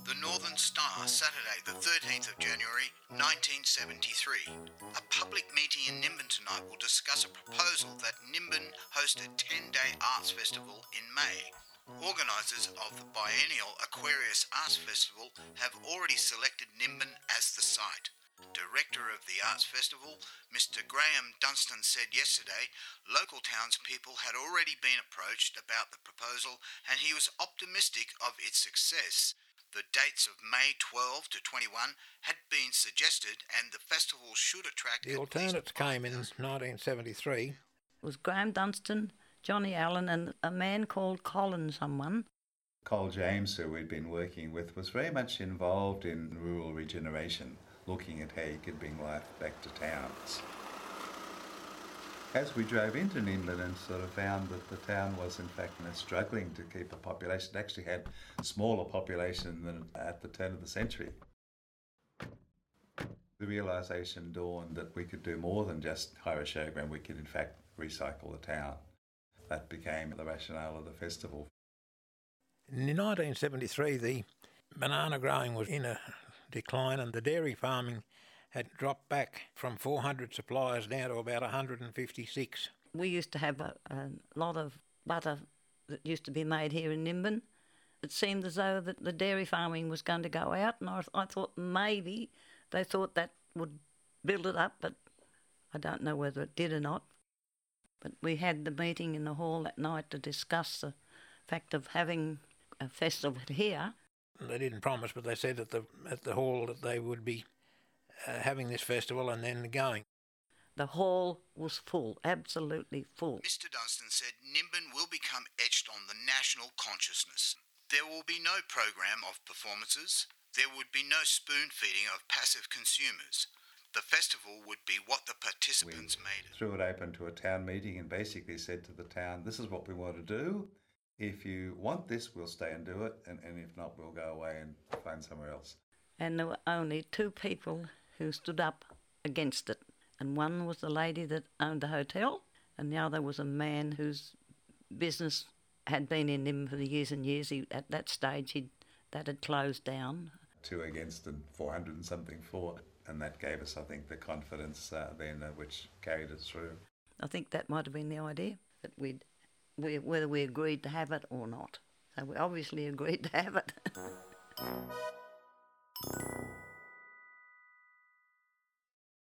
The Northern Star, Saturday the 13th of January 1973. A public meeting in Nimbin tonight will discuss a proposal that Nimbin host a 10-day arts festival in May. Organisers of the biennial Aquarius Arts Festival have already selected Nimbin as the site. Director of the Arts Festival, Mr. Graham Dunstan, said yesterday local townspeople had already been approached about the proposal and he was optimistic of its success. The dates of May 12 to 21 had been suggested and the festival should attract... The alternates came in 1973. It was Graham Dunstan, Johnny Allen and a man called Colin someone. Col James, who we'd been working with, was very much involved in rural regeneration, looking at how you could bring life back to towns. As we drove into Nimbin and sort of found that the town was in fact struggling to keep a population, it actually had a smaller population than at the turn of the century. The realisation dawned that we could do more than just hire a showground, we could in fact recycle the town. That became the rationale of the festival. In 1973, the banana growing was in a decline and the dairy farming had dropped back from 400 suppliers down to about 156. We used to have a lot of butter that used to be made here in Nimbin. It seemed as though that the dairy farming was going to go out, and I thought maybe they thought that would build it up, but I don't know whether it did or not. But we had the meeting in the hall that night to discuss the fact of having a festival here. They didn't promise, but they said at the hall that they would be having this festival and then going. The hall was full, absolutely full. Mr. Dunstan said Nimbin will become etched on the national consciousness. There will be no program of performances. There would be no spoon-feeding of passive consumers. The festival would be what the participants made it. We threw it open to a town meeting and basically said to the town, this is what we want to do. If you want this, we'll stay and do it, and if not, we'll go away and find somewhere else. And there were only two people who stood up against it. And one was the lady that owned the hotel, and the other was a man whose business had been in him for years and years. At that stage, that had closed down. 2 against and 400 and something for, and that gave us, I think, the confidence then which carried us through. I think that might have been the idea, that whether we agreed to have it or not. So we obviously agreed to have it.